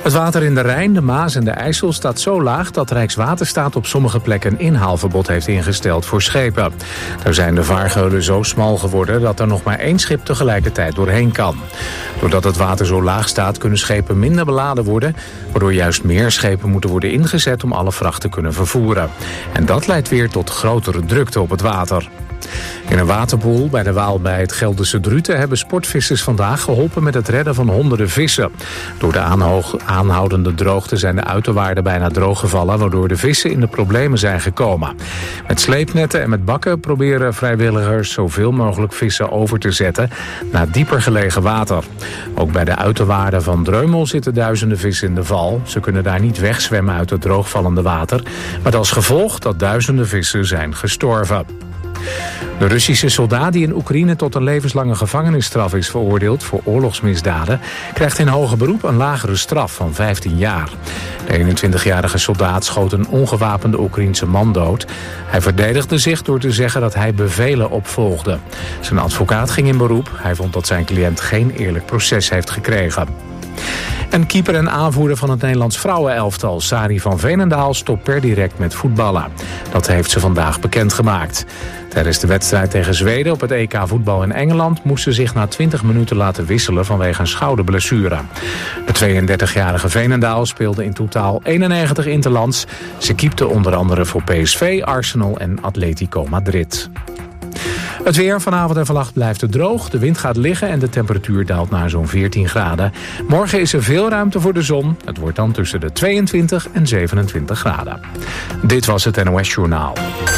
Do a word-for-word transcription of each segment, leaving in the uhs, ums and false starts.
Het water in de Rijn, de Maas en de IJssel staat zo laag dat Rijkswaterstaat op sommige plekken een inhaalverbod heeft ingesteld voor schepen. Daar zijn de vaargeulen zo smal geworden dat er nog maar één schip tegelijkertijd doorheen kan. Doordat het water zo laag staat kunnen schepen minder beladen worden, waardoor juist meer schepen moeten worden ingezet om alle vracht te kunnen vervoeren. En dat leidt weer tot grotere drukte op het water. In een waterpoel bij de Waal bij het Gelderse Druten hebben sportvissers vandaag geholpen met het redden van honderden vissen. Door de aanhoog, aanhoudende droogte zijn de uiterwaarden bijna drooggevallen, waardoor de vissen in de problemen zijn gekomen. Met sleepnetten en met bakken proberen vrijwilligers zoveel mogelijk vissen over te zetten naar dieper gelegen water. Ook bij de uiterwaarden van Dreumel zitten duizenden vissen in de val. Ze kunnen daar niet wegzwemmen uit het droogvallende water, met als gevolg dat duizenden vissen zijn gestorven. De Russische soldaat die in Oekraïne tot een levenslange gevangenisstraf is veroordeeld voor oorlogsmisdaden, krijgt in hoger beroep een lagere straf van vijftien jaar. De eenentwintigjarige soldaat schoot een ongewapende Oekraïense man dood. Hij verdedigde zich door te zeggen dat hij bevelen opvolgde. Zijn advocaat ging in beroep. Hij vond dat zijn cliënt geen eerlijk proces heeft gekregen. En keeper en aanvoerder van het Nederlands vrouwenelftal, Sari van Veenendaal, stopt per direct met voetballen. Dat heeft ze vandaag bekendgemaakt. Tijdens de wedstrijd tegen Zweden op het E K voetbal in Engeland moest ze zich na twintig minuten laten wisselen vanwege een schouderblessure. De tweeëndertigjarige Veenendaal speelde in totaal eenennegentig interlands. Ze keepte onder andere voor P S V, Arsenal en Atletico Madrid. Het weer vanavond en vannacht blijft het droog. De wind gaat liggen en de temperatuur daalt naar zo'n veertien graden. Morgen is er veel ruimte voor de zon. Het wordt dan tussen de tweeëntwintig en zevenentwintig graden. Dit was het N O S Journaal.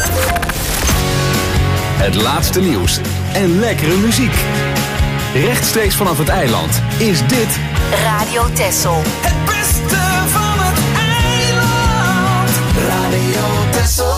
Het laatste nieuws en lekkere muziek. Rechtstreeks vanaf het eiland is dit Radio Texel. Het beste van het eiland. Radio Texel.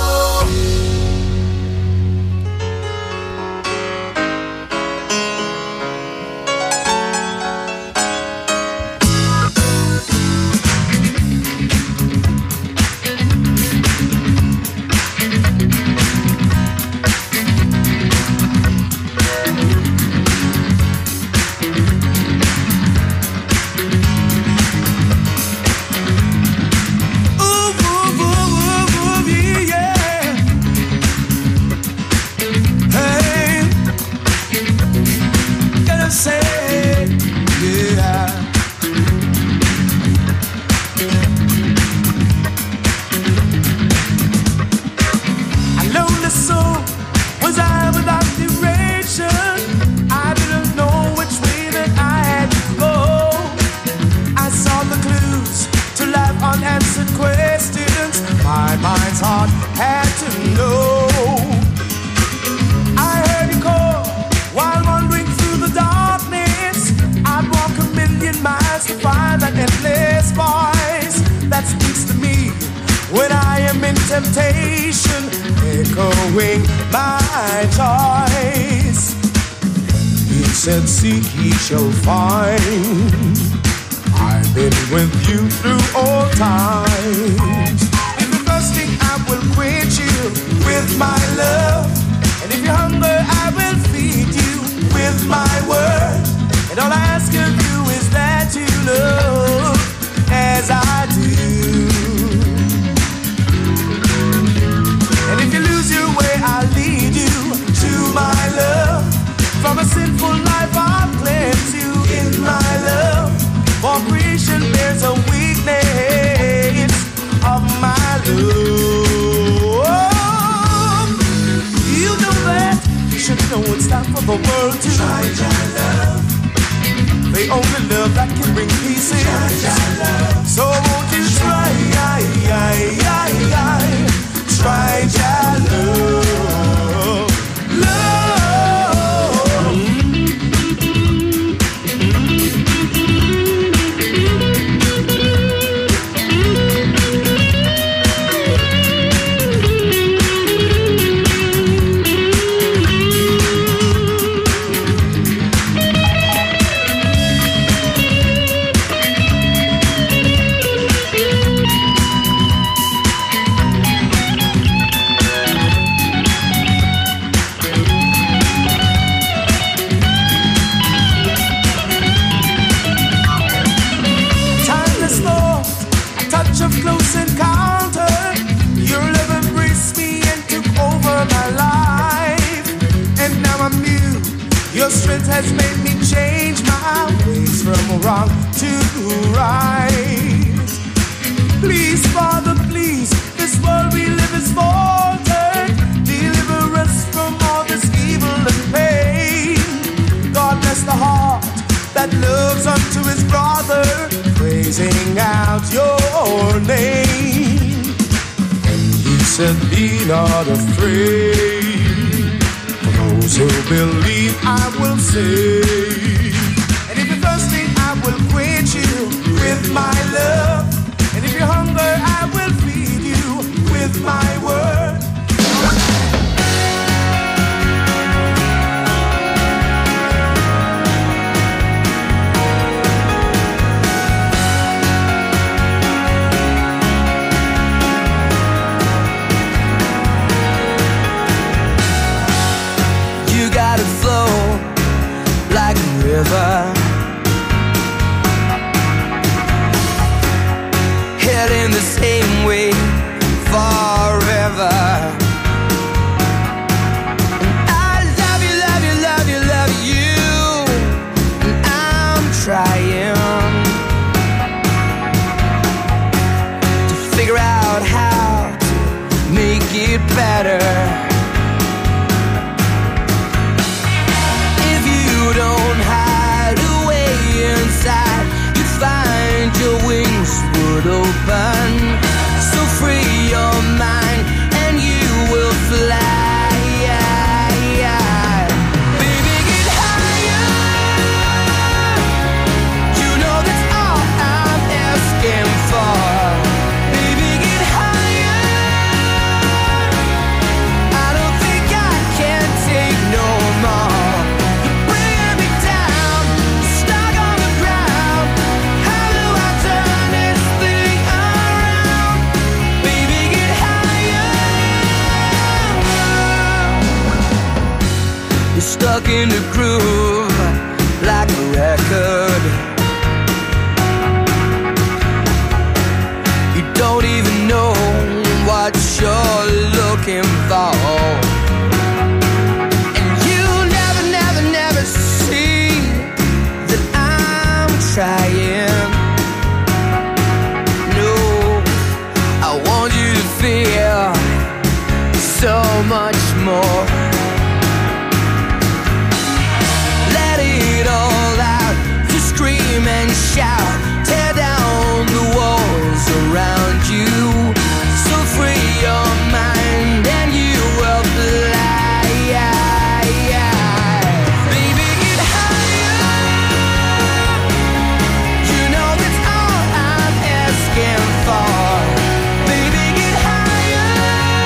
Temptation echoing my choice. He said, seek ye shall find. I've been with you through all times. If you're thirsting, I will quench you with my love. And if you're hungry, I will feed you with my word. And all I ask of you is that you love as I do. And if you lose your way, I'll lead you to my love. From a sinful life, I'll cleanse you in my love. For creation bears a weakness of my love. You know that you should know it's time for the world to try your love. The only love that can bring peace in. Try your love. So won't you try, I, I, I, I. Try your love, love. touch of close encounter. Your love embraced me and took over my life. And now I'm new. Your strength has made me change my ways from wrong to right. Please, Father, please, this world we live is faltered. Deliver us from all this evil and pain. God bless the heart that loves unto his brother, praising out your name. And he said, be not afraid, for those who believe I will save. And if you're thirsty, I will quench you with my love. And if you're hungry, I will feed you with my word. You gotta flow like a river, heading the same way forever. And I love you, love you, love you, love you, and I'm trying to figure out how to make it better. If you don't hide away inside, you find your wings would open. So free your mind and you will fly. Baby, get higher. You know that's all I'm asking for. Baby, get higher. I don't think I can take no more. You're bringing me down, stuck on the ground. How do I turn this thing around? Baby, get higher. You're stuck in the groove like a record. You don't even know what you're looking for. And you never, never, never see that I'm trying. No, I want you to feel so much more. Let it all out, to scream and shout, tear down the walls around you. So free your mind and you will fly. Baby, get higher. You know that's all I'm asking for. Baby, get higher.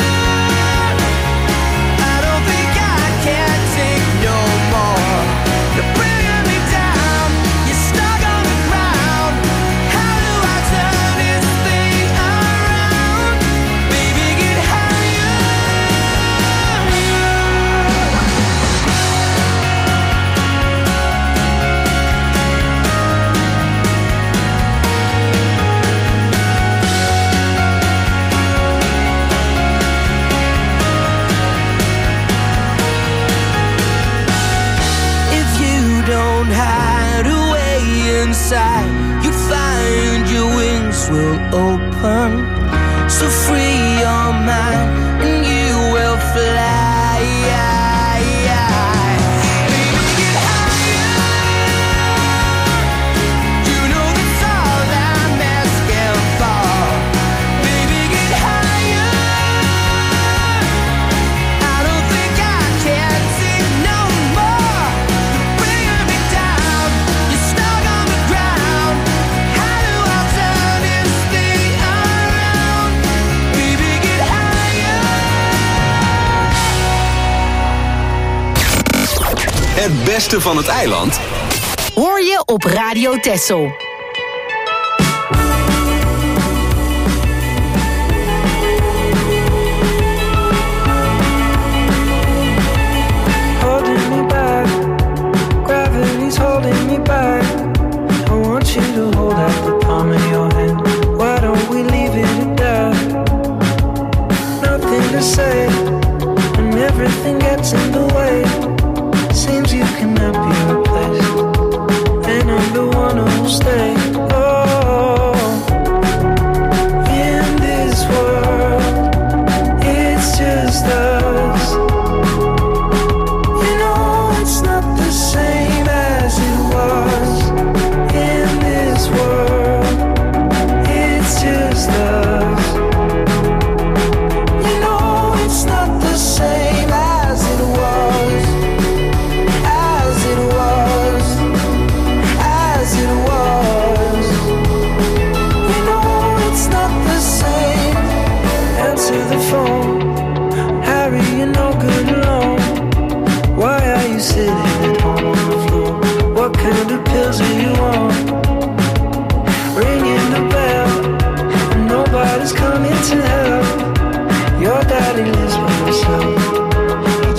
I don't think I can take no more. You're bringing me down, you're stuck on the ground. How do I turn this thing around? Baby, get higher. If you don't hide away inside, you find your wings will open. So free your mind and you will fly. Baby, get higher. You know that's all I'm asking for. Baby, get higher. I don't think I can take no more. You're bringing me down, you're stuck on the ground. How do I turn this thing around? Baby, get higher. Het beste van het eiland Hoor je op Radio Texel. Holding me back, gravity's holding me back. I want you to hold out the palm of your hand. Why don't we leave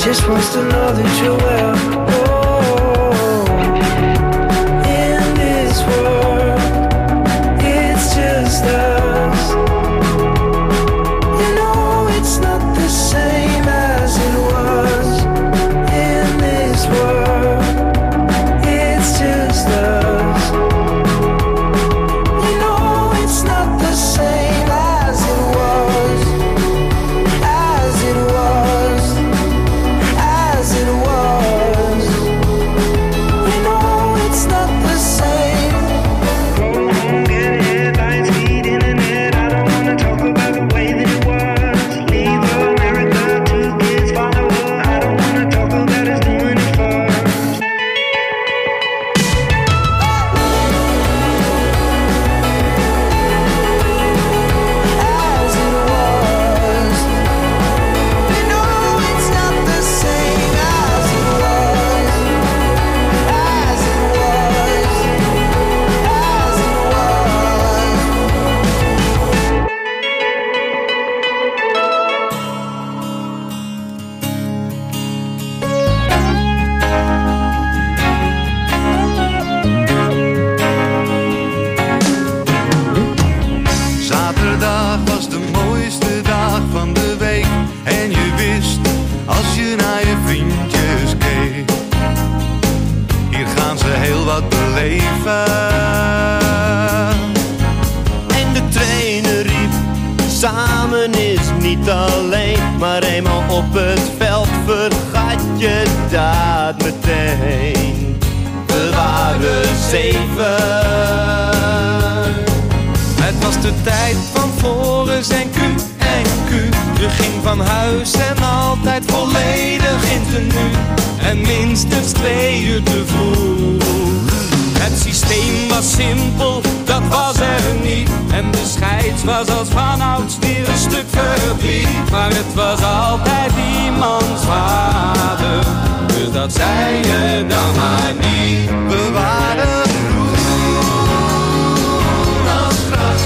just wants to know that you're well. Oh, in this world, it's just us. You know it's not the same as it was. In this world, it's just us. You know it's not the same as it was. As it was. As it was. You know it's not the same. Go home, get headlines, feed internet. I don't wanna talk about the way that it was. Leave America, two kids follow her. I don't wanna talk about us doing it first. As it was. You know it's not the same as it was. As it was. As it Zaterdag was de mooiste dag van de week. En je wist, als je naar je vriendjes keek, hier gaan ze heel wat beleven. En de trainer riep, samen is niet alleen. Maar eenmaal op het veld vergat je dat meteen. We waren zeven. Het was de tijd van Floris en Q en Q. Je ging van huis en altijd volledig in tenue. En minstens twee uur te vroeg. Het systeem was simpel, dat was er niet. En de scheids was als vanouds weer een stuk verdriet. Maar het was altijd iemands vader, dus dat zei je dan maar niet. We waren groen als gras,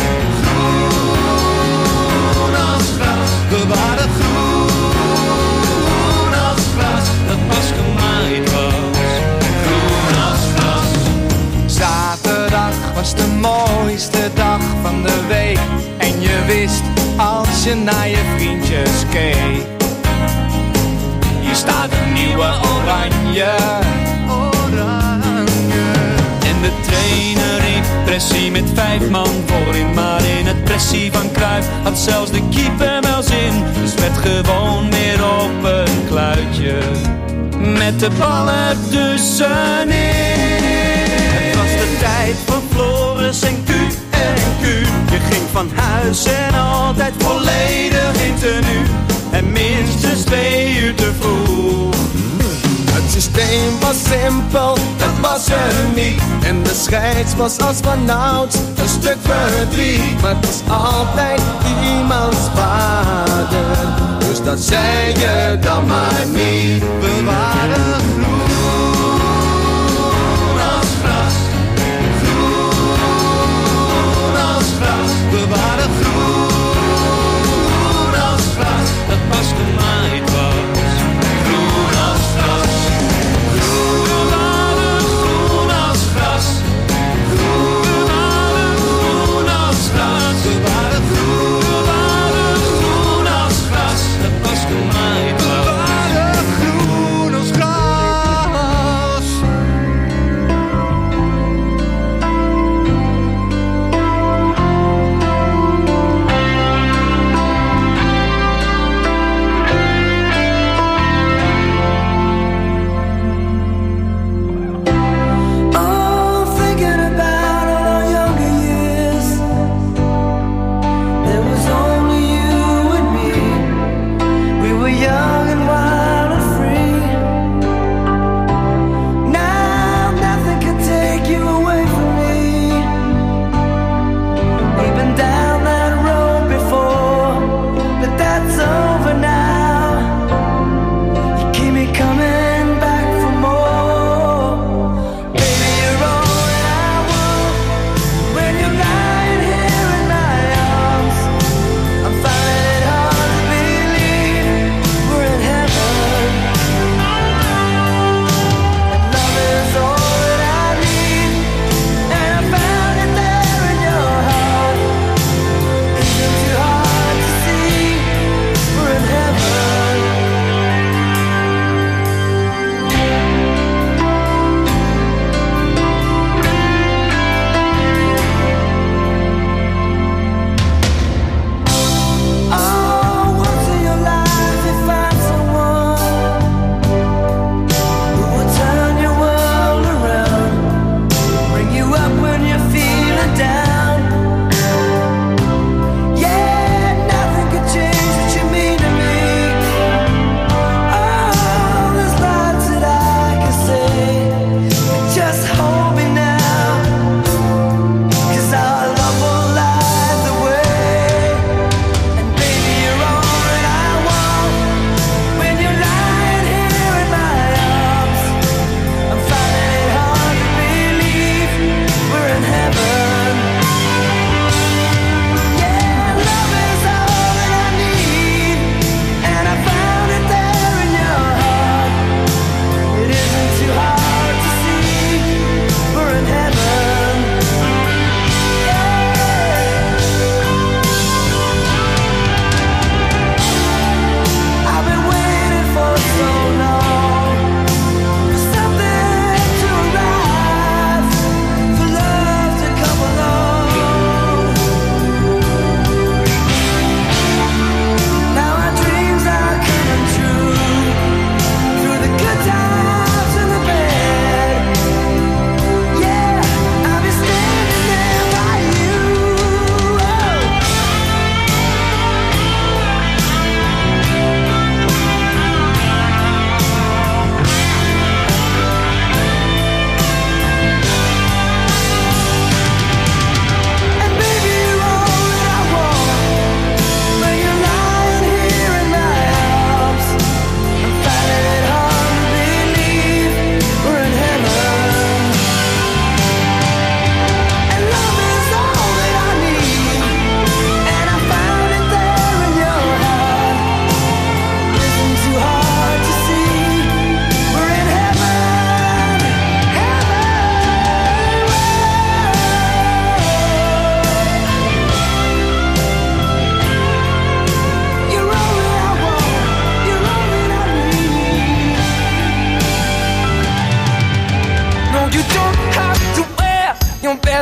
groen als gras. We waren groen als gras, dat pas gemaaid was. Groen als gras. Zaterdag was de mooiste dag van de week. En je wist, als je naar je vriendjes keek, hier staat een nieuwe oranje. Oranje. En de trainer riep pressie met vijf man voorin. Maar in het pressie van Cruijff had zelfs de keeper wel zin. Dus werd gewoon weer op een kluitje met de bal ertussenin. Het was de tijd van Floris en Q en Q. Je ging van huis en altijd volledig in tenue. En minstens twee uur te vroeg. Het systeem was simpel, dat was er niet. En de scheids was als vanouds een stuk verdriet. Maar het was altijd iemands vader, dus dat zei je dan maar niet. We waren groen als gras, groen als gras. We waren groen als gras, dat pas gemaaid was. Groen als gras, groen. We waren groen als gras, groen. We waren groen als gras. We waren groen, we waren groen als gras, dat pas gemaaid was. We waren groen als gras.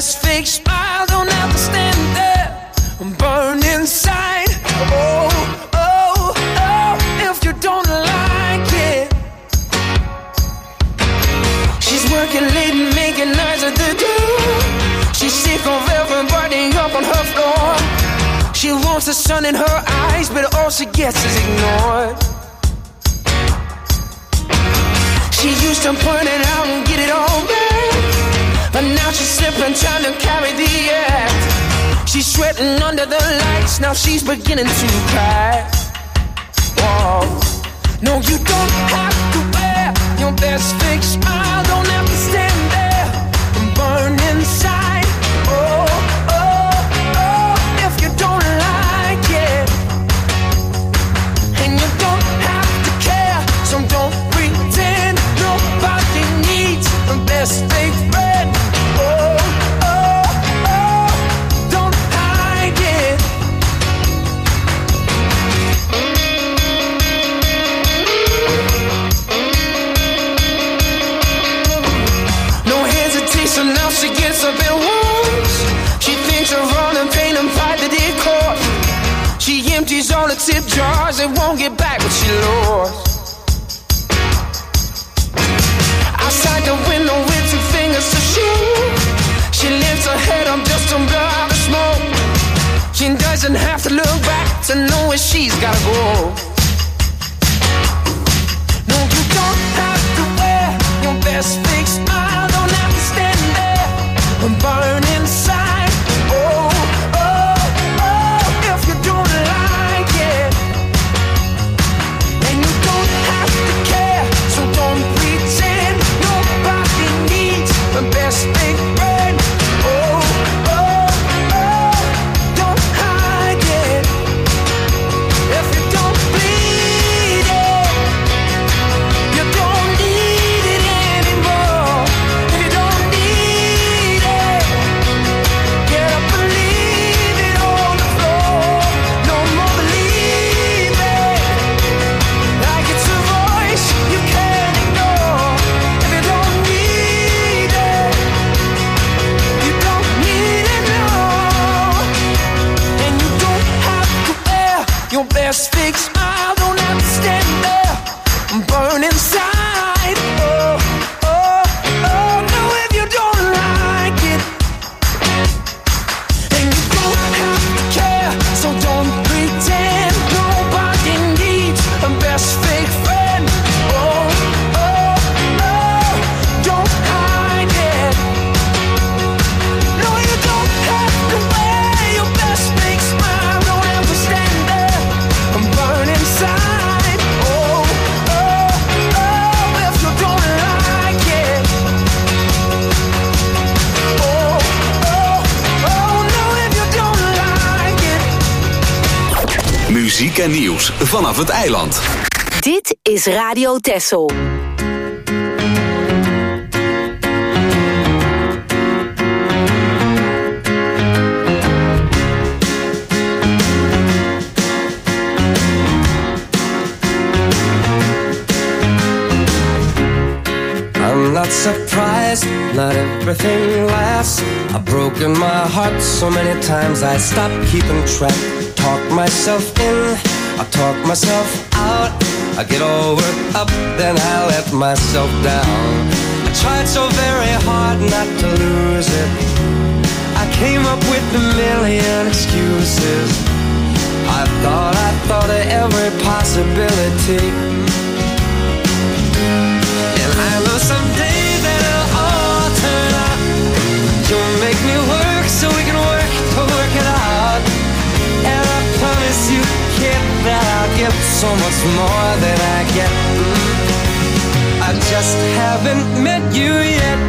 best fake smile. Don't have to stand there and burn inside. Oh, oh, oh, if you don't like it. She's working late and making nights at the door. She's sick of everybody up on her floor. She wants the sun in her eyes, but all she gets is ignored. She used to point it out and get it all back, but now she's slipping, trying to carry the act. She's sweating under the lights, now she's beginning to cry. Whoa. No, you don't have to wear your best fake smile. Don't have to stand there and burn inside. Oh, oh, oh, if you don't like it. And you don't have to care, so don't pretend. Nobody needs a best fake friend. Oh, oh, oh, don't hide it. No hesitation, now she gets a bit worse. She thinks of all the pain and pride that it caused. She empties all the tip jars and won't get back what she lost. Outside the window with two fingers to shoot. She lifts her head up just to blow out the smoke. She doesn't have to look back to know where she's gotta go. No, you don't have to wear your best fake smile. Don't have to stand there and burn inside. Oh, oh, oh, if you don't like it. And you don't have to care, so don't pretend. Nobody needs the best big friend. Oh, oh, oh, don't hide it. If you don't bleed it, you don't need it anymore. If you don't need it, get up and leave it on the floor. No more believing like it's a voice you can't ignore. If you don't need it, you don't need it, no. And you don't have to wear your best fake smile. Don't have to stand there and burn inside. Oh, oh, oh, no, if you don't like it. And you don't have to care, so don't pretend. Nobody needs a best fake friend. Oh, oh, oh, don't hide it. No, you don't have to wear your best fake smile. Don't have to stand there and burn inside. Oh, oh, oh, if you don't like it. Oh, oh, oh, no, if you don't like it. Muziek en nieuws vanaf het eiland. Dit is Radio Texel. I'm not surprised, not everything lasts. I've broken my heart so many times I stopped keeping track. Talk myself in, I talk myself out. I get all worked up, then I let myself down. I tried so very hard not to lose it. I came up with a million excuses. I thought, I thought of every possibility. And I know someday that it'll all turn out. You'll make me work so we can work to work it out. And I promise you, kid, that I'll give so much more than I get. I just haven't met you yet.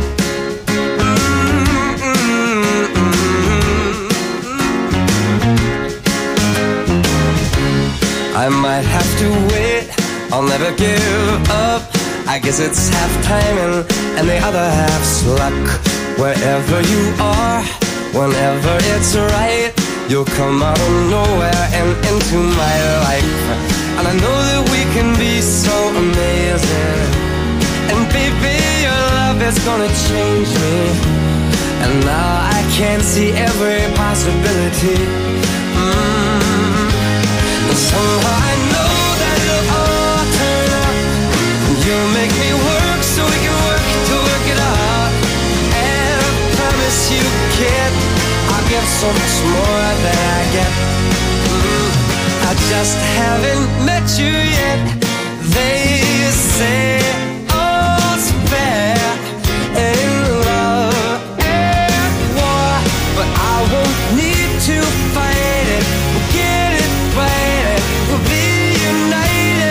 I might have to wait, I'll never give up. I guess it's half timing and the other half's luck. Wherever you are, whenever it's right, you'll come out of nowhere and into my life. And I know that we can be so amazing. And baby, your love is gonna change me. and now I can see every possibility. Mm. And somehow I know that it'll all turn out. You make me work so we can work to work it out. And I promise you, kid, I'll give so much more than I get. Mm. I just haven't met you yet. They say all's fair in love and war, but I won't need to fight it. We'll get it right. We'll be united.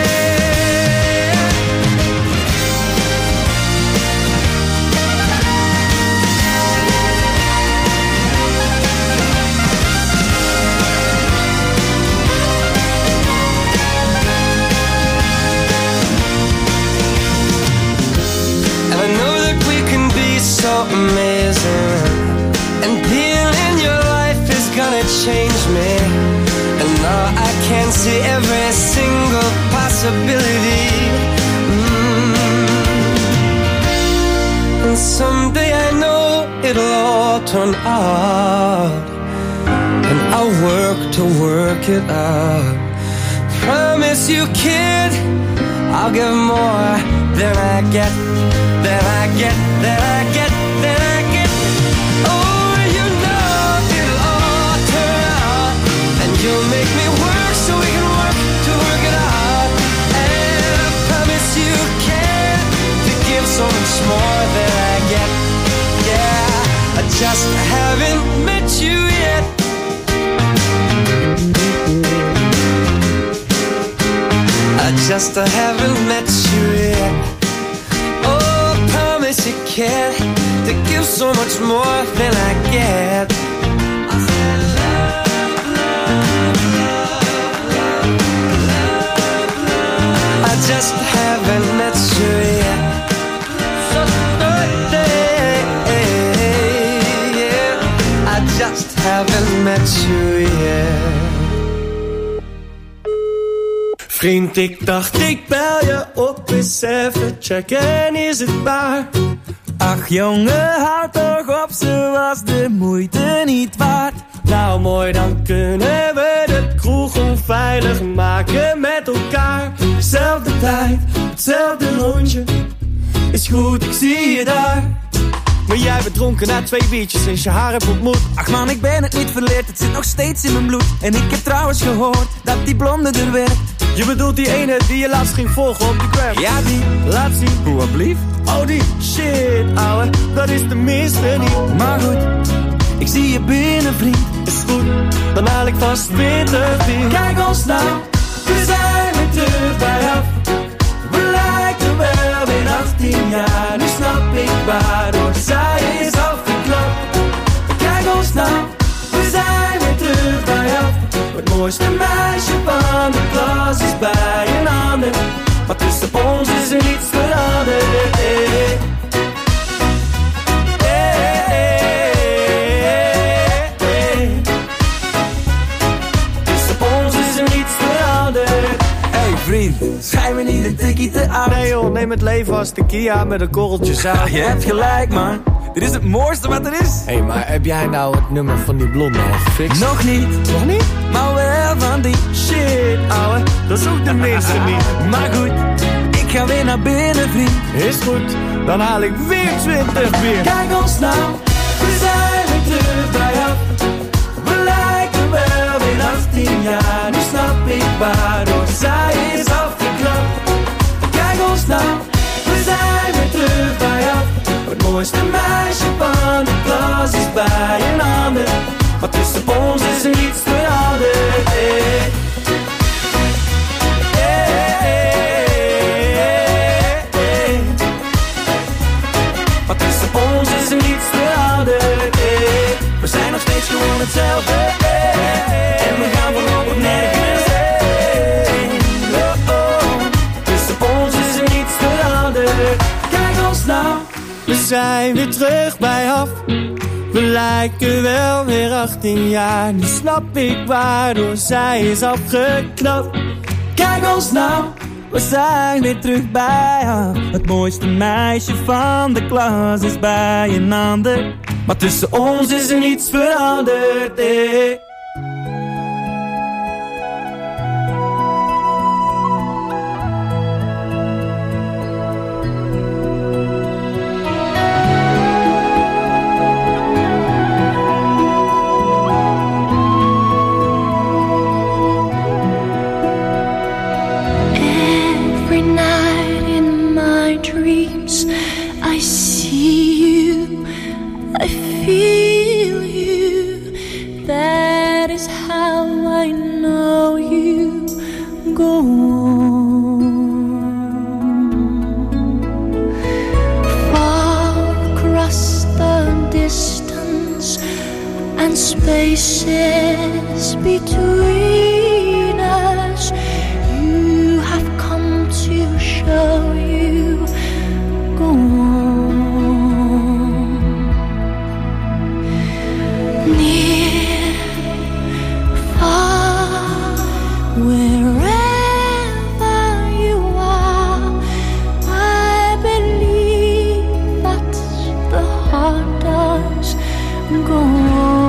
And I know that we can be so amazing, and being in your life is gonna change me. And now I can see every single possibility. Mm. And someday I know it'll all turn out, and I'll work to work it out. Promise you, kid, I'll give more than I get, than I get, than I get, than I get. Oh, you know it'll all turn out, and you'll make me work so we can work to work it out. And I promise you, kid, to give so much more than I get. Yeah, I just haven't met you yet. I just haven't met you yet. Oh, I promise you, kid, to give so much more than I get. I said love, love, love, love, love, love. I just haven't met you yet. So birthday, yeah. I just haven't met you yet. Vriend, ik dacht ik bel je op eens even checken, is het waar? Ach jongen, houd toch op, ze was de moeite niet waard. Nou mooi, dan kunnen we de kroeg onveilig maken met elkaar. Zelfde tijd, hetzelfde rondje, is goed, ik zie je daar. Maar jij bent dronken na twee biertjes sinds je haar hebt ontmoet. Ach man, ik ben het niet verleerd, het zit nog steeds in mijn bloed. En ik heb trouwens gehoord dat die blonde er werkt. Je bedoelt die ene die je laatst ging volgen op de gram? Ja, die. Laat zien. Hoe alblieft? Oh, die. Shit, ouwe. Dat is de minste niet. Maar goed, ik zie je binnen, vriend. Is goed, dan haal ik vast twintig bier. Kijk ons nou, we zijn weer terug bij af. We lijken wel weer achttien jaar. Nu snap ik waardoor zij is afgeknapt. Kijk ons nou, we zijn weer terug bij af. Het mooiste meisje van de klas is bij een ander, maar tussen ons is er niets veranderd. Hey, hey. Hey, hey, hey. Tussen ons is er niets veranderd. Hey vriend, schijn me niet een tikkie te oud. Nee joh, neem het leven als tequila met een korreltje zout. Ja, je hebt gelijk man, dit is het mooiste wat er is. Hé, hey, maar heb jij nou het nummer van die blonde al gefixt? Nog niet. Nog niet? Maar wel van die. Shit, ouwe, dat is ook de minste niet. Maar goed, ik ga weer naar binnen, vriend. Is goed, dan haal ik weer twintig bier. Kijk ons nou, we zijn weer terug bij af. We lijken wel weer achttien jaar. Nu snap ik waardoor zij is afgeknapt. Kijk ons nou, we zijn weer terug bij af. Het mooiste meisje van de klas is bij een ander, maar tussen ons is er niets veranderd. Hey. Hey, hey, hey. Maar tussen ons is er niets veranderd. Hey. We zijn nog steeds gewoon hetzelfde. Hey. En we gaan voorlopig nergens heen. Oh, oh. Tussen ons is er niets veranderd. Kijk ons nou. We zijn weer terug bij af. We lijken wel weer achttien jaar. Nu snap ik waardoor zij is afgeknapt. Kijk ons nou, we zijn weer terug bij haar. Het mooiste meisje van de klas is bij een ander, maar tussen ons is er niets veranderd, eh. Spaces between us, you have come to show you go on. Near, far, wherever you are, I believe that the heart does go on.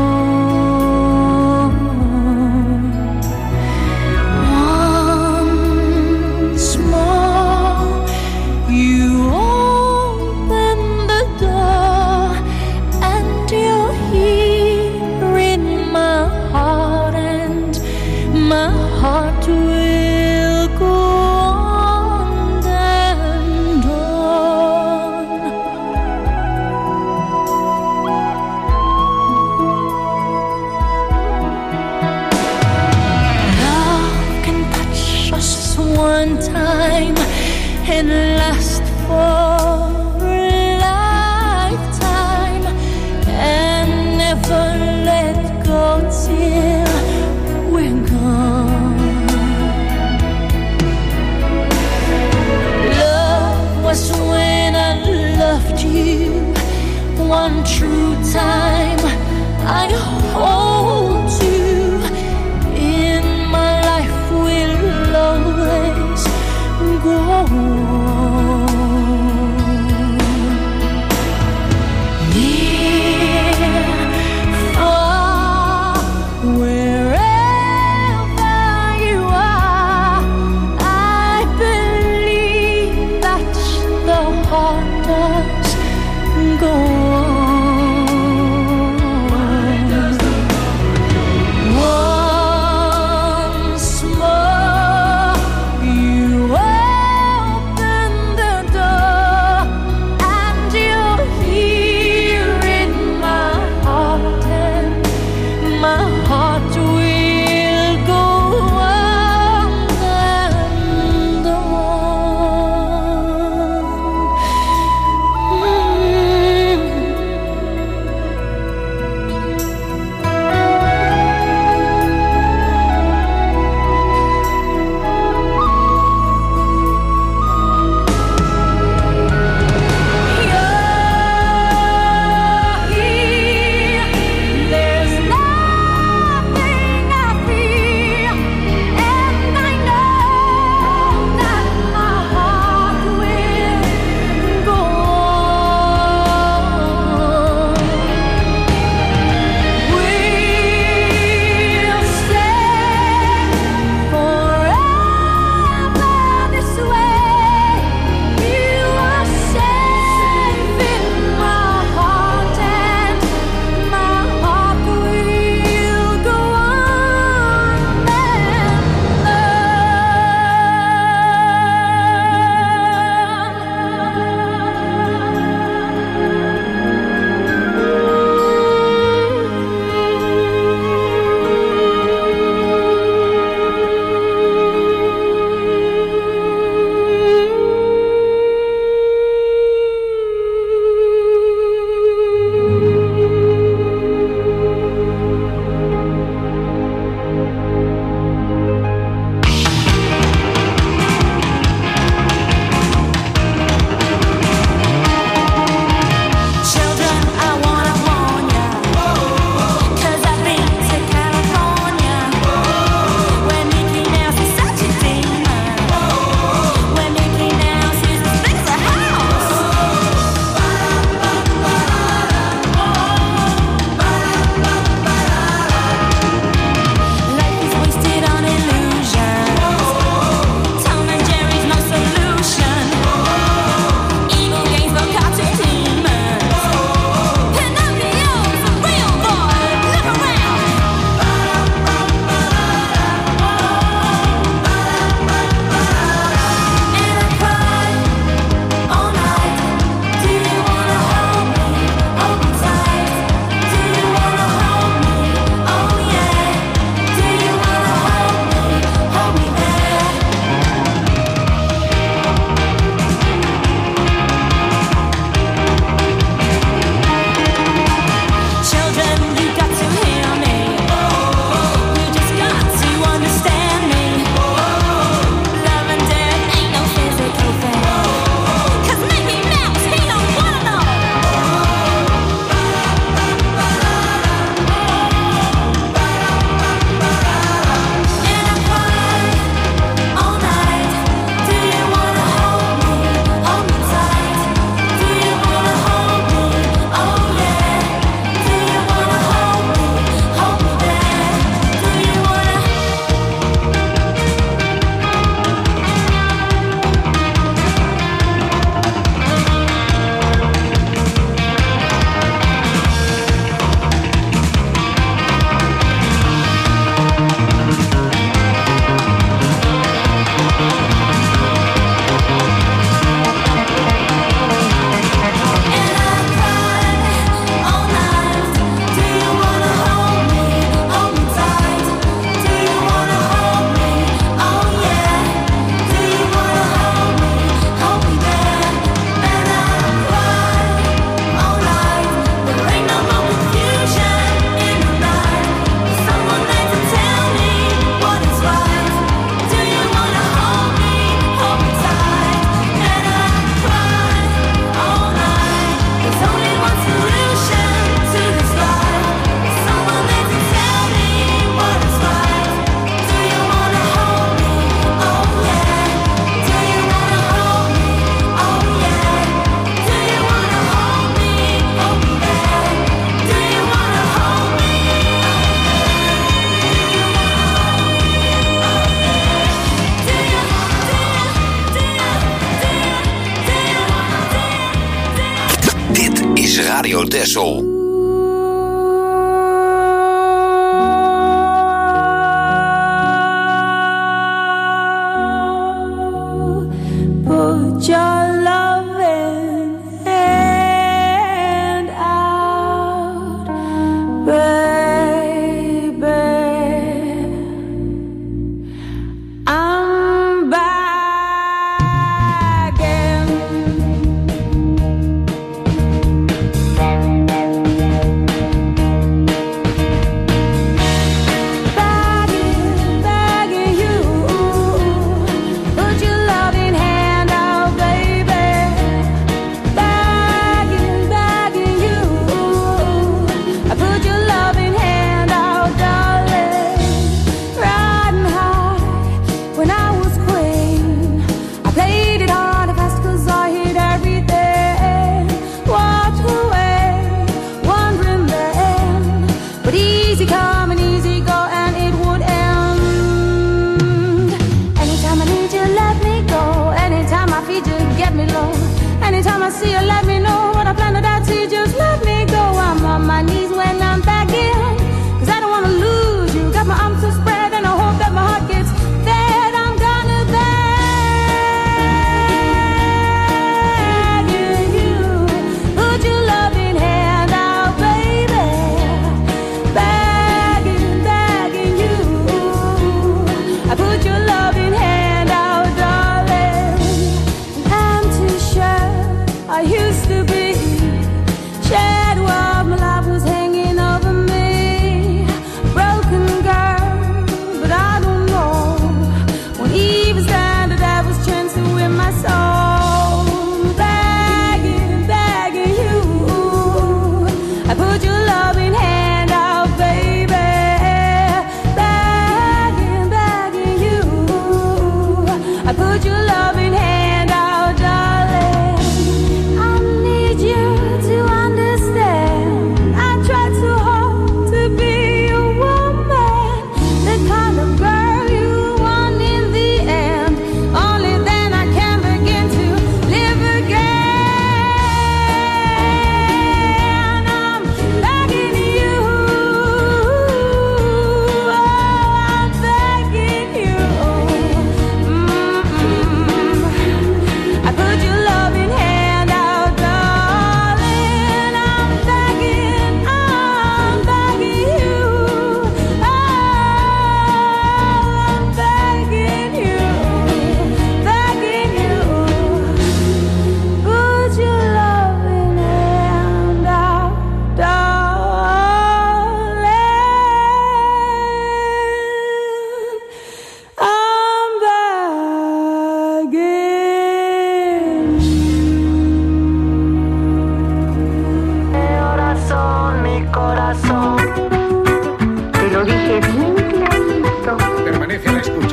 And last for a lifetime and never let go till we're gone. Love was when I loved you one true time. I hold you in my life will always go on. Radio Texel. Put your loving hand out, baby. I'm begging. Begging, begging you. Put your loving hand out, baby. Begging, begging you. I put your loving hand out, darling. Riding high when I was queen. I played it hard and fast 'cause I hit everything. Walked away, wondering then. But easy come and easy go, and it would end. Anytime I need you, let me go. Anytime I feed you, get me low. Anytime I see you, let me know what I planted out to. Just let me go. I'm on my knees when I'm back in, 'cause I don't wanna lose you. Got my arms to spread and I hope that my heart gets fed. I'm gonna beg you. Put your loving hand out, baby. Begging, begging you. I put your loving hand out, darling. I'm too sure I used to be. Shadow of my life was hanging over me. Broken girl, but I don't know. When even standard I was trying to win my soul. Begging, begging you. I put your loving hand out, baby. Begging, begging you. I put your loving hand out, darling. I need you to understand. I try too hard to be a woman, the kind of girl you want in the end. Only then I can begin to live again. I'm begging you. Oh, I'm begging you. Mm-mm. I put your loving hand out, darling. I'm begging, I'm begging you. Oh, I'm begging you, begging you. Put your loving hand out, darling. I'm begging. Corazón, mi corazón. Te lo dije bien clarito. Permanece a la escucha.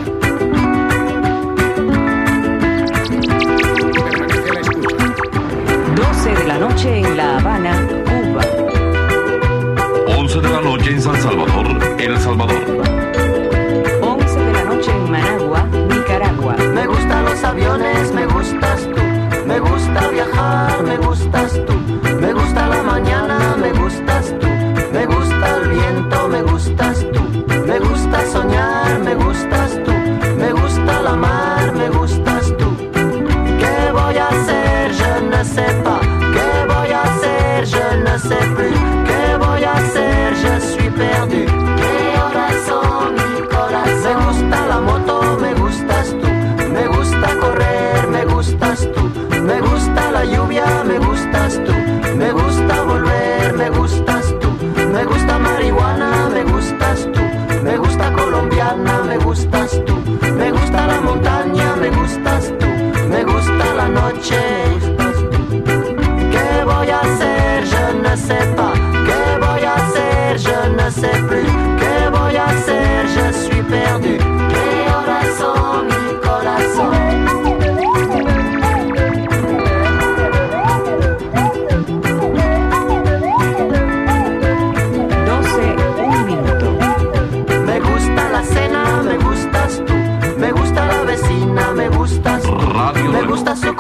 Permanece a la escucha. doce de la noche en La Habana, Cuba. once de la noche en San Salvador, El Salvador. once de la noche en Managua, Nicaragua. Me gustan los aviones, me gustas tú. Me gusta viajar, me gustas tú. Me gusta la mañana, me gustas tú. Me gusta el viento, me gustas tú. Me gusta soñar, me gustas tú. Me gusta la mar, me gustas tú. ¿Qué voy a hacer? Je ne sais pas. ¿Qué voy a hacer? Je ne sais plus. ¿Qué voy a hacer? Je suis perdu. Mi corazón.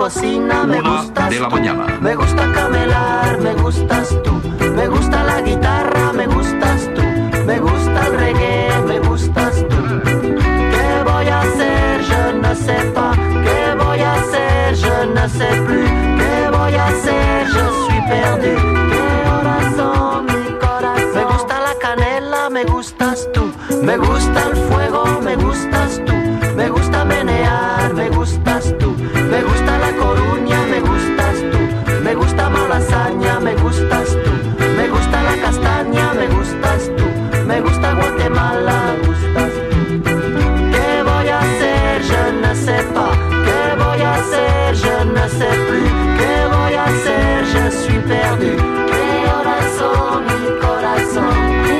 cocina, me Una gustas de la tú. mañana. Me gusta camelar, me gustas tú. Me gusta la guitarra, me gustas tú. Me gusta el reggae, me gustas tú. ¿Qué voy a hacer? Je ne sais pas. ¿Qué voy a hacer? Je ne sais plus. ¿Qué voy a hacer? Je suis perdu. ¿Qué horas son, mi corazón? Me gusta la canela, me gustas tú. Me gusta el fuego, me gustas tú. Me gusta menear, me gustas tú. Me gusta la Coruña, me gustas tú. Me gusta Malasaña, me gustas tú. Me gusta la castaña, me gustas tú. Me gusta Guatemala, me gustas tú. ¿Qué voy a hacer? Je ne sais pas. ¿Qué voy a hacer? Je ne sais plus. ¿Qué voy a hacer? Je suis perdu. ¿Qué horas son, mi corazón?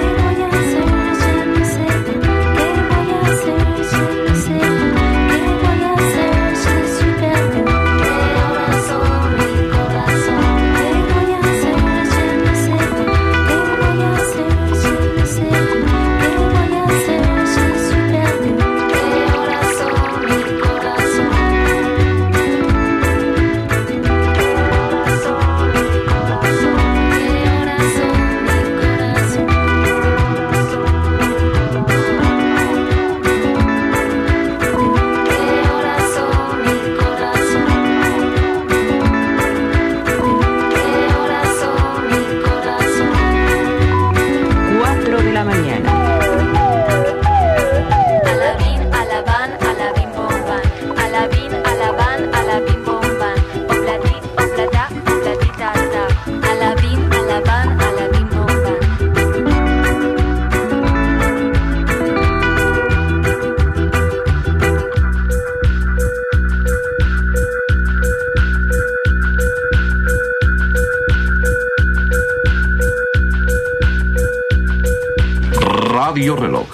Radio Reloj.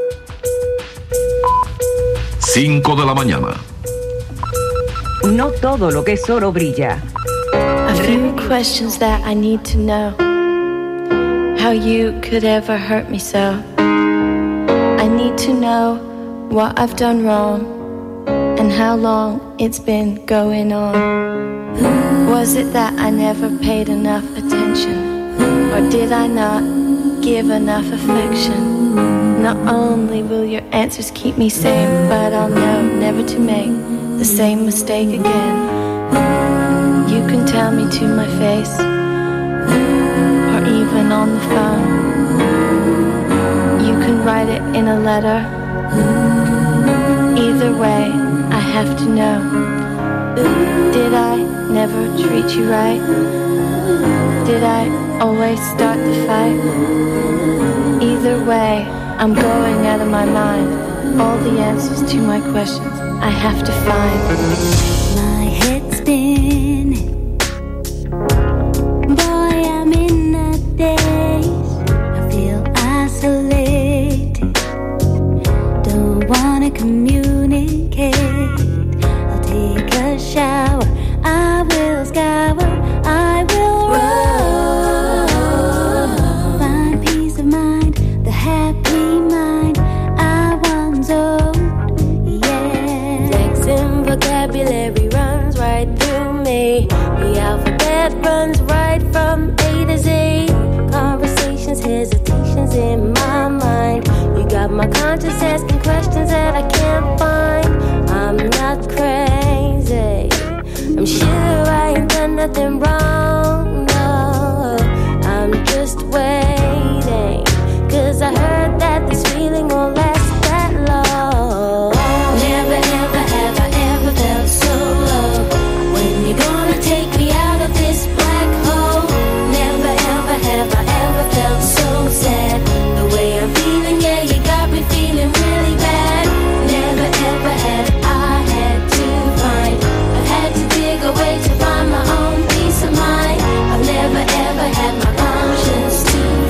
cinco de la mañana. No todo lo que es oro brilla. A few questions that I need to know. How you could ever hurt me so. I need to know what I've done wrong and how long it's been going on. Was it that I never paid enough attention, or did I not give enough affection? Not only will your answers keep me sane, but I'll know never to make the same mistake again. You can tell me to my face, or even on the phone. You can write it in a letter. Either way, I have to know. Did I never treat you right? Did I always start the fight? Either way, I'm going out of my mind. All the answers to my questions I have to find. My head's spinning. Boy, I'm in a daze. I feel isolated. Don't wanna communicate. I'll take a shower. I will scour. I will run. Find peace of mind. The happy mind I once owned. Yeah. Flexing vocabulary runs right through me. The alphabet runs right from A to Z. Conversations, hesitations in my mind. You got my conscience asking questions that I can't find. I'm not crazy. I'm sure I ain't done nothing wrong. No, I'm just waiting. Cause I heard that this feeling won't last that long. Never ever have I ever felt so low. When you gonna take me out of this black hole? Never ever have I ever felt so sad. The way I'm feeling, yeah, you got me feeling really bad. Never ever had I had to find. I've had to dig away to find my own peace of mind. I've never ever had my conscience to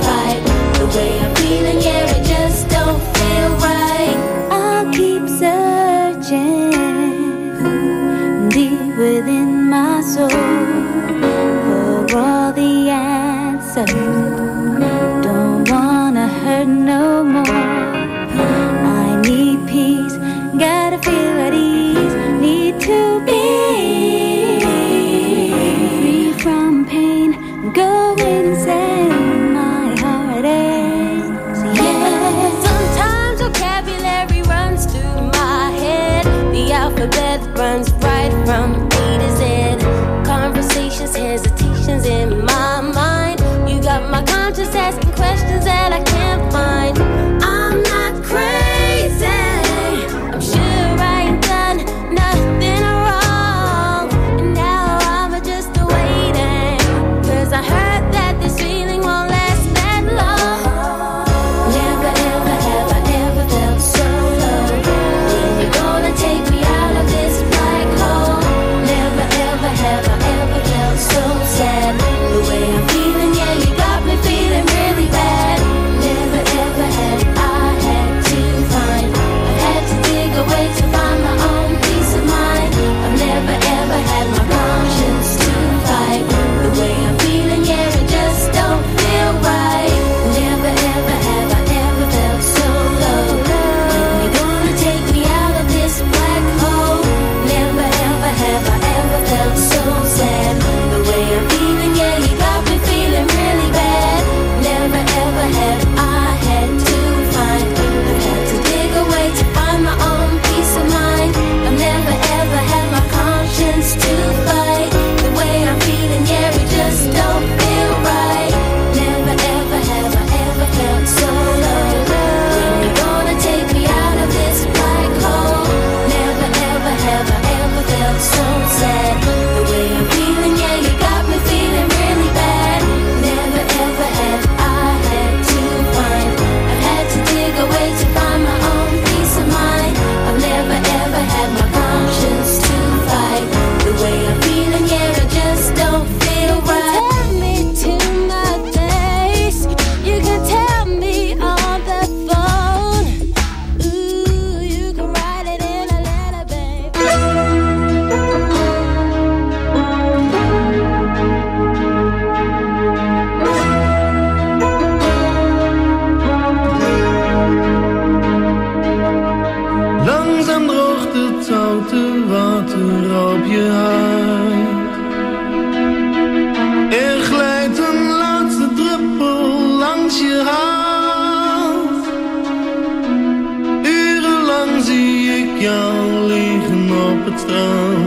strand.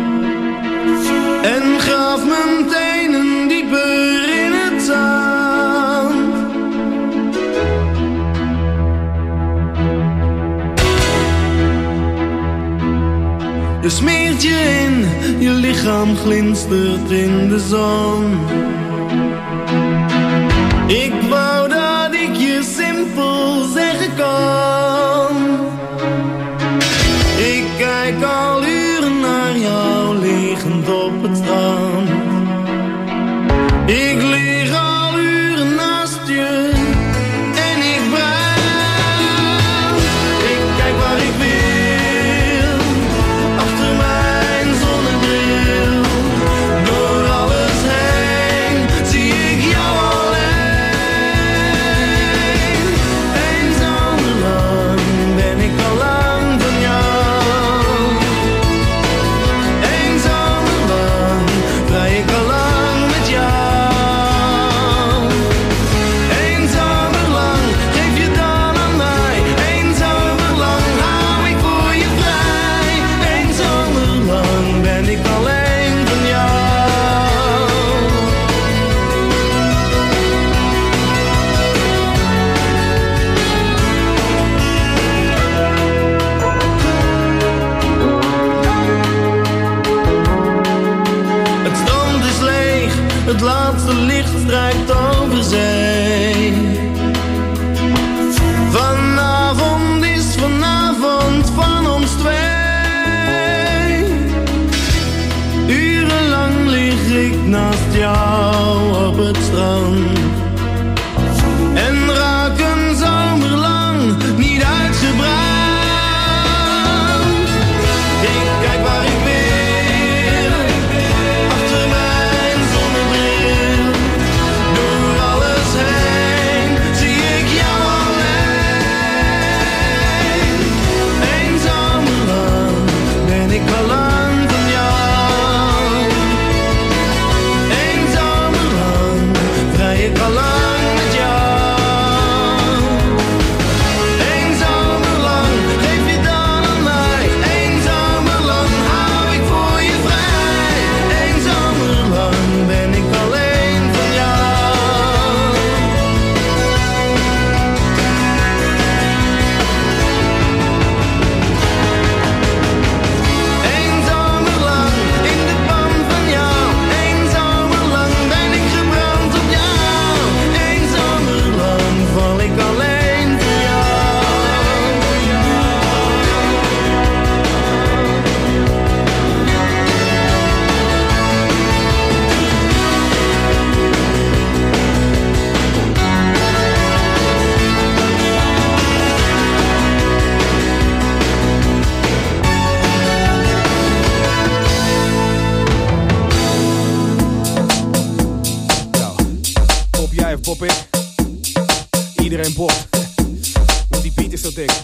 En gaf mijn tenen dieper in het zand. Je smeert je in, je lichaam glinstert in de zon. Ik wou dat ik je simpel zeggen kan. Ik kijk al uren naar jou liggend op het strand. Ik lig al uren naast je en ik brand. Ik kijk waar ik wil, achter mijn zonnebril. Door alles heen zie ik jou alleen. Eenzaam lang ben ik al lang van jou. Eenzaam lang vrij ik al lang met jou. Eenzaam lang geef je dan aan mij. Eenzaam lang hou ik voor je vrij. Eenzaam lang ben ik alleen van jou. Het strand is leeg, het laatste licht strijkt over zee. Vanavond is vanavond van ons twee. Urenlang lig ik naast jou op het strand. En raak een zomerlang niet uitgebrand. Ik kijk waar ik wil, achter mijn zonnebril. Door alles heen zie ik jou alleen. Eenzaam lang ben ik al lang van jou. Eenzaam lang vrij ik al lang met jou. Eenzaam lang geef je dan aan mij. Eenzaam lang hou ik voor je vrij. Eenzaam lang ben ik alleen van jou. Eenzaam lang in de pan van jou. Eenzaam lang ben ik gebrand op jou. Eenzaam lang val ik alleen voor jou. Pop jij of pop ik? Iedereen popt. Want die beat is zo dik.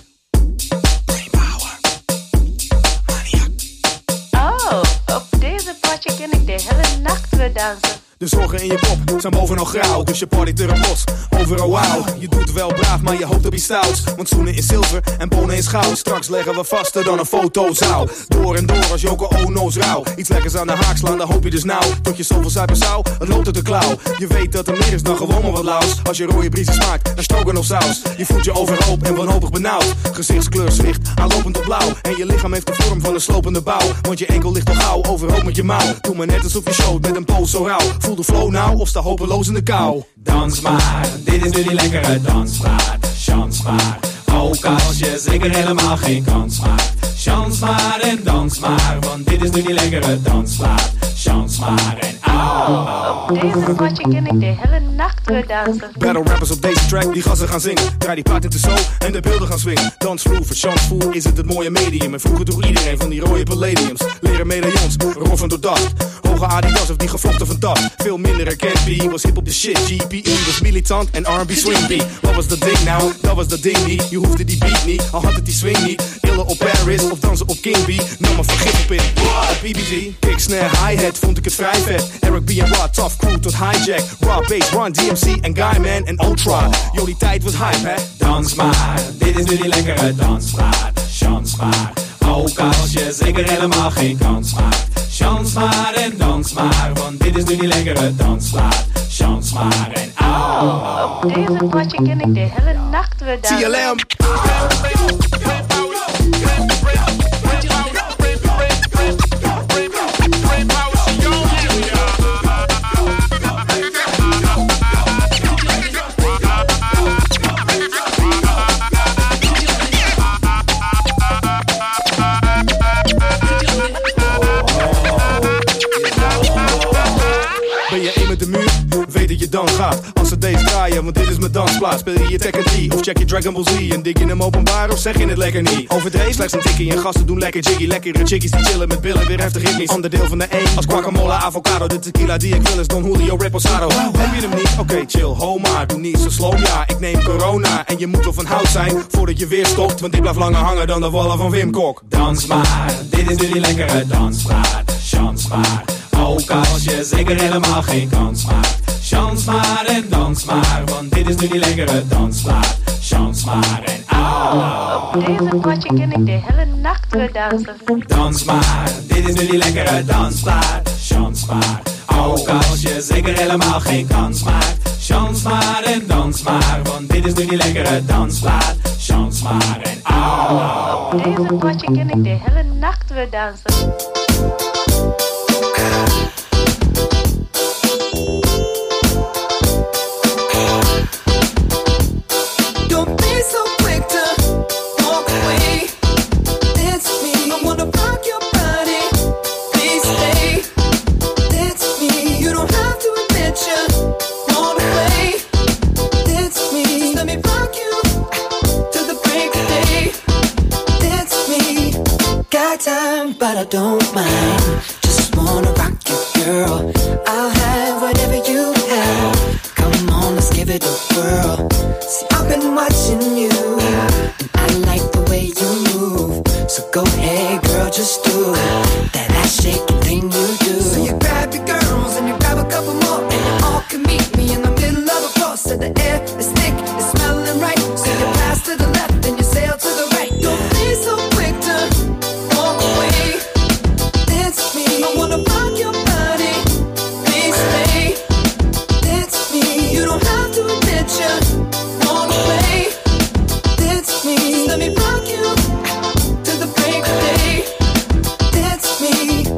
Oh, op deze potje ken ik de hele nacht weer dansen. De zorgen in je pop zijn bovenal grauw, dus je partyt er een bos. Overal wauw, je doet wel braaf, maar je hoopt op iets stouts. Want schoenen is zilver en bonen is goud. Straks leggen we vaster dan een fotozaal. Door en door als Joko Ono's rauw. Iets lekkers aan de haak slaan, dan hoop je dus nou. Tot je zoveel zuipen zou, het loopt uit de klauw. Je weet dat er meer is dan gewoon maar wat laus. Als je rode briesen smaakt, dan stroken of saus. Je voelt je overhoop en wanhopig benauwd. Gezichtskleur zwicht, aanlopend op blauw. En je lichaam heeft de vorm van een slopende bouw. Want je enkel ligt al gauw, overhoop met je mouw. Doe maar net alsof je showt met een pose zo rauw. Voel de flow nou of sta hopeloos in de kou. Dans maar, dit is nu die lekkere dansmaat. Chans maar, ook als je zeker helemaal geen kans maakt. Chans maar en dans maar, want dit is nu die lekkere dansmaat. Chans maar en au. Op deze potje ken ik de hele nacht weer dansen. Battle rappers op deze track die gassen gaan zingen. Draai die plaat in de show en de beelden gaan swingen. Dansvloer voor chansvoer is het het mooie medium. En vroeger droeg iedereen van die rode palladiums. Leren medaillons, roffen door dat. Hoge Adidas of die gevlochten van dat. Veel minder herkend B, was hip op de shit. G P E was militant en R and B swing beat. Wat was dat ding nou? Dat was dat ding niet. Je hoefde die beat niet, al had het die swing niet. Illen op Paris of dansen op King B. Nam maar vergif op in. B B G, kick, snare, hi-hat, vond ik het vrij vet. Eric B en Rod, tough crew tot hijack. Raw bass, Run, D M C en Guyman en Ultra. Yo, die tijd was hype, hè? Dans maar, dit is nu die lekkere dansmaat. Chans maar, Ook als je zeker helemaal geen kans maakt. Chans maar en dans maar, want dit is nu die lekkere dansplaat. Chans maar en au. Op deze potje ken ik de hele nacht weer dansen. T L M. Ben je één met de muur? Weet dat je dan gaat. Als ze deze draaien, want dit is mijn dansplaats. Speel je je Tekken D of check je Dragon Ball Z? En dik je hem openbaar of zeg je het lekker niet? Overdreven slechts een tikkie en gasten doen lekker jiggy. Lekkere chickies die chillen met billen, weer heftig ritmisch. Onderdeel van de één als guacamole, avocado. De tequila die ik wil is Don Julio Reposado. Heb je hem niet? Oké, okay, chill, ho maar. Doe niet zo slow, ja. Ik neem corona en je moet wel van hout zijn voordat je weer stopt. Want ik blijf langer hangen dan de wallen van Wim Kok. Dans maar, dit is nu die lekkere dansplaat. Chans maar, ook als je zeker helemaal geen kans maakt. Chans maar en dans maar, want dit is nu die lekkere dansplaat. Chans maar en au. Op deze potje ken ik de hele nacht weer dansen. Dans maar, dit is nu die lekkere dansplaat. Chans maar, ook als je zeker helemaal geen kans maakt. Chans maar en dans maar, want dit is nu die lekkere dansplaat. Chans maar en au. Op deze potje ken ik de hele nacht weer dansen. Don't be so quick to walk away. That's me. I wanna rock your body. Please stay. That's me. You don't have to admit you want away. That's me. Just let me rock you to the break of day. That's me. Got time, but I don't mind. Just wanna rock you, girl. I'll have whatever you have. Come on, let's give it a whirl. See, I've been watching you, and I like the way you move. So go ahead, girl, just do that ass shaking thing you do. So you grab your girls and you grab a couple more, and you all can meet me in the middle of the floor. So the air is thick, it's smelling right. So you pass to the left and you sail to the right. Don't be so quick to walk away. That's me. I wanna rock your body. Please stay. That's me. You don't have to admit you want away. That's me. Just let me rock you to the break of day. That's me.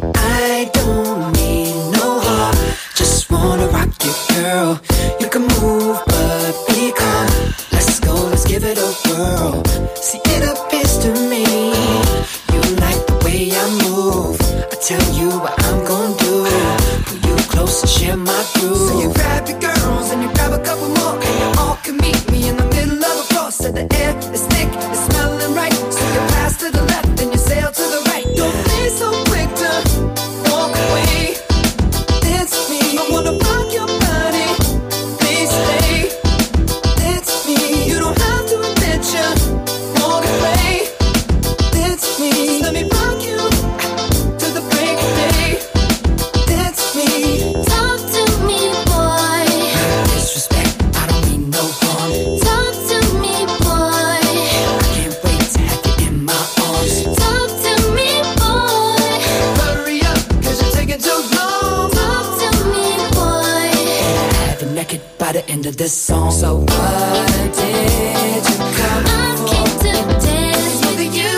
I don't need no heart. Just wanna rock you, girl. You can move, but be calm. Let's go, let's give it a whirl. See, it appears to me you like the way I move. I tell you what I'm gonna do. Pull you close and share my groove. So you grab your girls and you grab a couple more, and you all can meet me in the middle of the floor. So the air is thick, it's smelling right. So you pass to the left and you sail to the right. Don't be so quick to walk away. That's me. I wanna rock your body. Please stay. That's me. You don't have to admit you want away. That's me. Just let me rock you to the break of day. That's me. Talk to me, boy. Disrespect, I don't mean no harm. Talk to me, boy. I can't wait to have you in my arms. Talk to me, boy. Hurry up, cause you're taking too long. Talk to me, boy. And I have you naked by the end of this song. So what did you come I came to dance with you.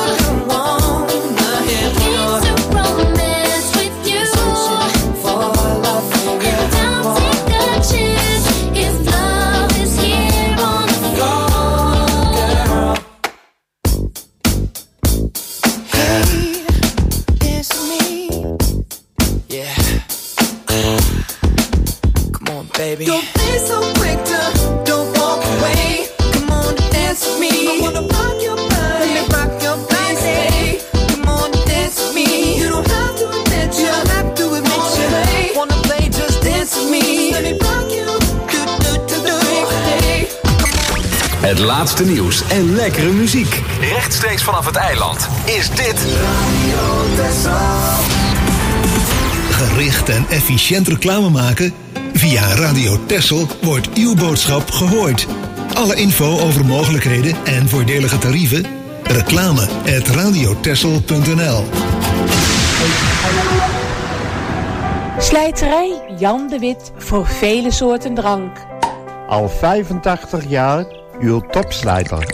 wanna hear Came to romance with you. for love And I'll take a chance if love is here on the floor. girl. Hey, it's me. Yeah. Come on, baby. Don't be so quick to don't walk away. Come on, dance with me. I wanna rock your body. Let me rock your body. Stay. Come on, dance with me. You don't have to admit you. don't have to admit you. Wanna play, just dance with me. Let me rock you. Do, do, do, do, day. Het laatste nieuws en lekkere muziek. Rechtstreeks vanaf het eiland is dit Gericht en efficiënt reclame maken? Via Radio Texel wordt uw boodschap gehoord. Alle info over mogelijkheden en voordelige tarieven? Reclame at radiotessel punt n l. Slijterij Jan de Wit voor vele soorten drank. Al vijfentachtig jaar uw topslijter.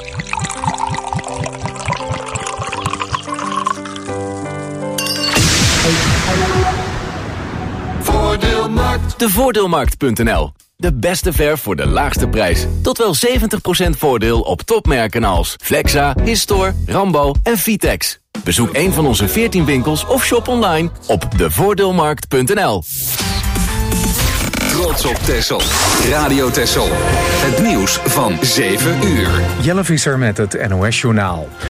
Voordeelmarkt. De voordeelmarkt punt n l. De beste verf voor de laagste prijs. Tot wel zeventig procent voordeel op topmerken als Flexa, Histor, Rambo en Vitex. Bezoek een van onze veertien winkels of shop online op de voordeelmarkt punt n l. Trots op Texel. Radio Texel. Het nieuws van zeven uur. Jelle Visser met het N O S-journaal.